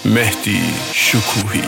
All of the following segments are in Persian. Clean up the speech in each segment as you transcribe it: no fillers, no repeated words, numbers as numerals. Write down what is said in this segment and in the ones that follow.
مهدی شکوهی.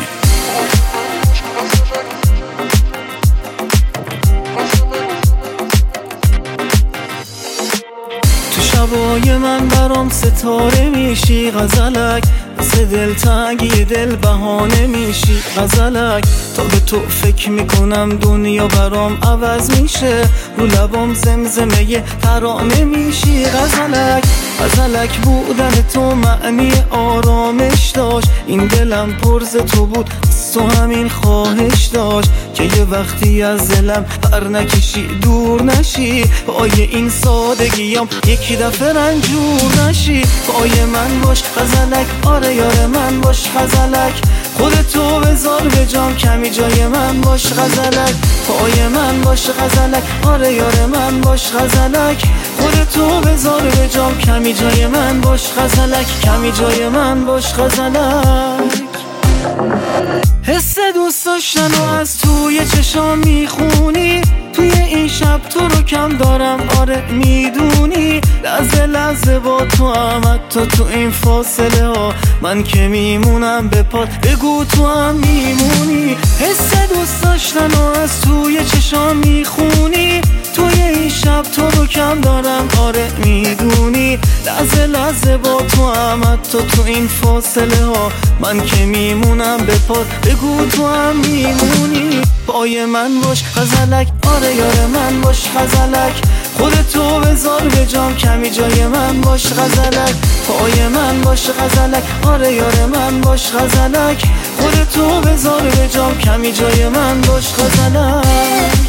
تو شبای من برام ستاره میشی غزلک، واسه دلتنگی دل بهانه میشی غزلک. تا به تو فکر میکنم دنیا برام عوض میشه، رو لبام زمزمه ترانه میشی غزلک. غزلک بودن تو معنی آرامش داشت، این دلم پرز تو بود تو همین خواهش داشت که یه وقتی از دلم پر نکشی دور نشی، پای این سادگیام یکی دفعه رنجور نشی. پای من باش غزلک، آره یار من باش غزلک، خودتو بذار به جام کمی جای من باش غزلک. پای من باش غزلک، آره یار من باش غزلک، خودتو بذار به جام کمی جای من باش غزلک، کمی جای من باش غزلک. حس دوست داشتن و از توی چشام میخونی، توی این شب تو رو کم دارم آره میدونی. لحظه لحظه با تو هم تو این فاصله ها، من که میمونم به پات بگو تو هم میمونی. حس دوست داشتن و از توی چشام میخونی، توی این شب تو رو کم دارم آره میدونی. لحظه لحظه با تو هم تو این فاصله ها، من که میمونم به پات بگو تو هم میمونی. پای من باش غزلک، آره یار من باش غزلک، خودتو بذار به جام کمی جای من باش غزلک. پای من باش غزلک، آره یار من باش غزلک، خودتو بذار به جام کمی جای من باش غزلک.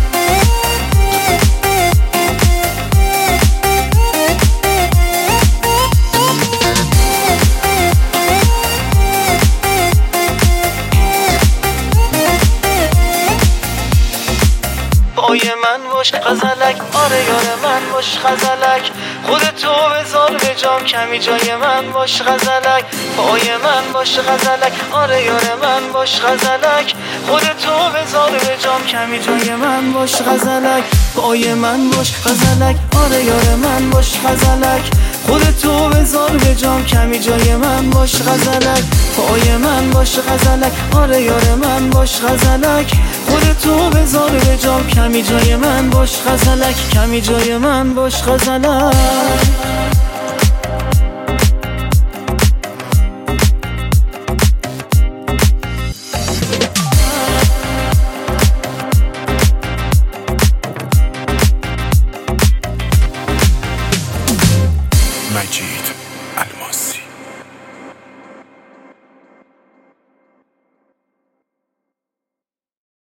پای من باش غزلک، آره یار من باش غزلک، خودتو بذار به جام کمی جای من باش غزلک. پای من باش غزلک، آره یار من باش غزلک، خودتو بذار به جام کمی جای من باش غزلک. پای من باش غزلک، آره یار من باش غزلک، خودتو بذار به جام کمی جای من باش غزلک. پای من باش غزلک، آره یار من باش غزلک، خودتو بذار به جام کمی جای من باش غزلک، کمی جای من باش غزلک.